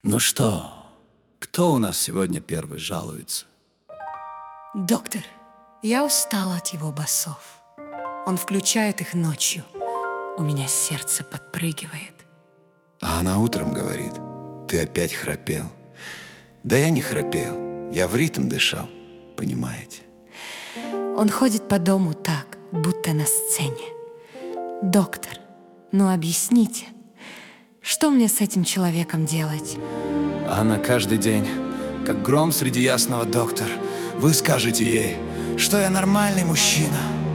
Ну что, кто у нас сегодня первый жалуется? Доктор, я устала от его басов. Он включает их ночью. У меня сердце подпрыгивает. А она утром говорит: ты опять храпел. Да я не храпел, я в ритм дышал, понимаете? Он ходит по дому так, будто на сцене. Доктор, ну объясните, что мне с этим человеком делать? А она каждый день, как гром среди ясного, доктор. Вы скажете ей, что я нормальный мужчина.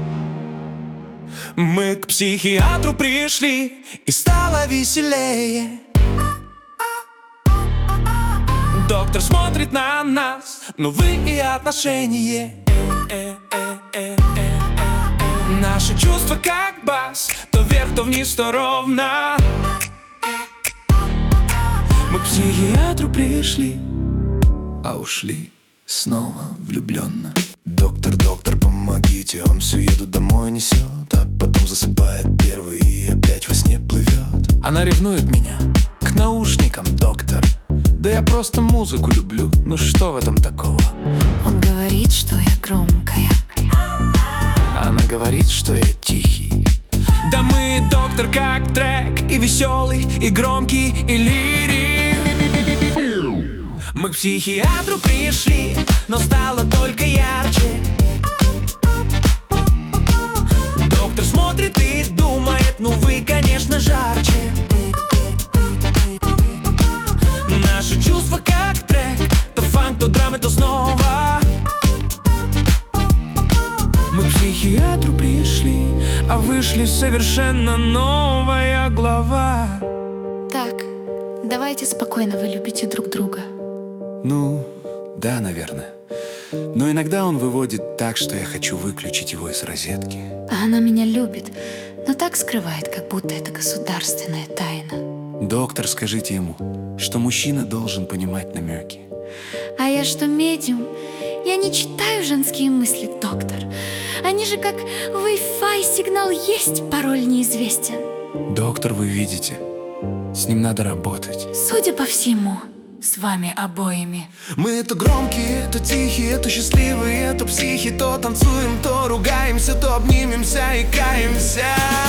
Мы к психиатру пришли, и стало веселее. Доктор смотрит на нас, новые отношения. Наши чувства как бас, то вверх, то вниз, то ровно. Мы к психиатру пришли, А ушли снова влюбленно. Доктор, доктор, помогите, он всю еду домой несет, а потом засыпает первый и опять во сне плывет. Она ревнует меня к наушникам, доктор. Да я просто музыку люблю, ну что в этом такого? Он говорит, что я громкая. Она говорит, что я тихий. да мы, доктор, как трек, и веселый, и громкий, и лирик. Мы к психиатру пришли, но стало только ярче. Доктор смотрит и думает: ну вы, конечно, жарче. Наши чувства как трек, то фанк, то драма, то снова. Мы к психиатру пришли, а вышли совершенно новая глава. Так, давайте спокойно, вы любите друг друга. Ну, да, наверное. Но иногда он выводит так, что я хочу выключить его из розетки. А она меня любит, но так скрывает, как будто это государственная тайна. Доктор, скажите ему, что мужчина должен понимать намеки. А я что, медиум? Я не читаю женские мысли, доктор. Они же как Wi-Fi, сигнал есть, пароль неизвестен. Доктор, вы видите, с ним надо работать. Судя по всему, с вами обоими. Мы то громкие, то тихие, то счастливые, то психи, то танцуем, то ругаемся, то обнимемся и каемся.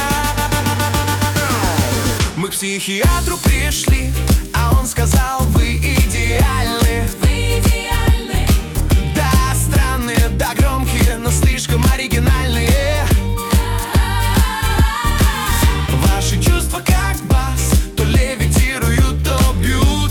Мы к психиатру пришли, а он сказал: вы идеальны. Вы идеальны. Да, странные, да, громкие, но слишком оригинальные. Ваши чувства как бас, то левитируют, то бьют.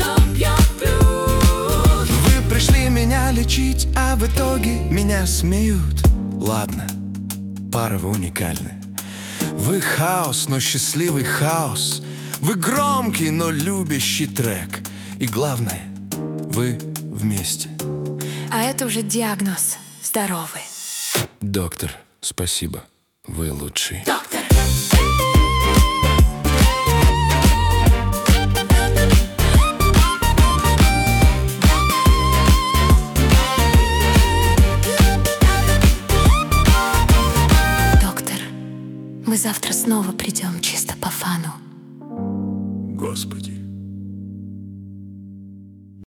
Вы пришли меня лечить, а в итоге меня смеют. Ладно, пара вы уникальны. Вы хаос, но счастливый хаос. Вы громкий, но любящий трек. И главное, вы вместе. А это уже диагноз. Здоровый. Доктор, спасибо, вы лучший. Доктор. Доктор, мы завтра снова придем чисто по фану. Господи.